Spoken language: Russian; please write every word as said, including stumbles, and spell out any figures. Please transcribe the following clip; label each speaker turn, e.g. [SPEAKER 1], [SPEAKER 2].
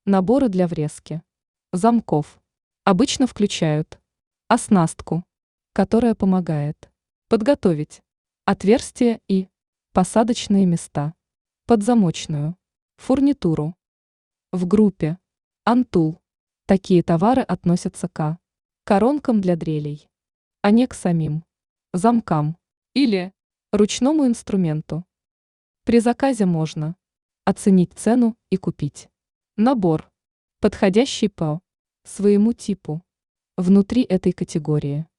[SPEAKER 1] Наборы для врезки замков обычно включают оснастку, которая помогает подготовить отверстия и посадочные места под замочную фурнитуру. В группе Антул такие товары относятся к коронкам для дрелей, а не к самим замкам или ручному инструменту. При заказе можно оценить цену и купить набор, подходящий по своему типу, внутри этой категории.